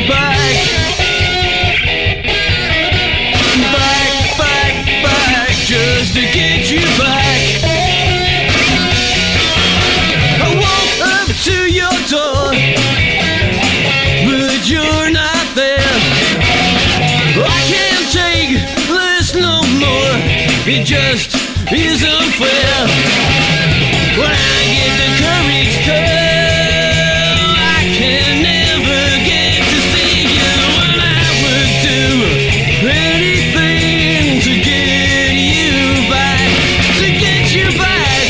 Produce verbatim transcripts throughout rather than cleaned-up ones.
back. Back, back, back, just to get you back. I walk up to your door, but you're not there. I can't take this no more, it just isn't fair. When I get the courage to, I can never get to see you. And I would do anything to get you back, to get you back,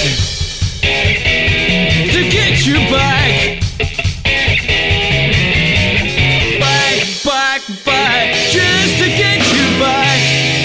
to get you back. Back, back, back, just to get you back.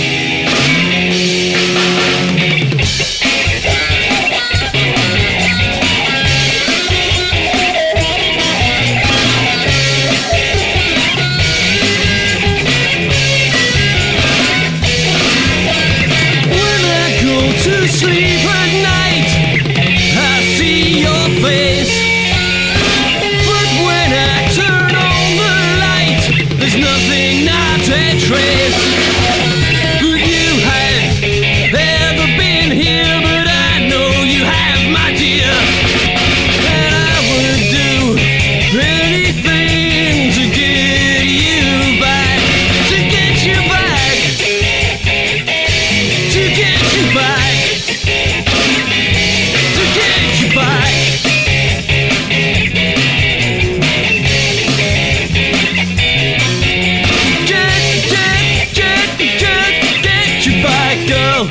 To sleep at night, I see your face, but when I turn on the light, there's nothing not to trace. Could you have ever been here? But I know you have, my dear, and I would do anything to get you back, to get you back, to get you back. Girl,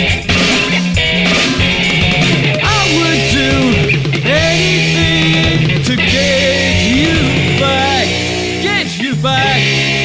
I would do anything to get you back, get you back.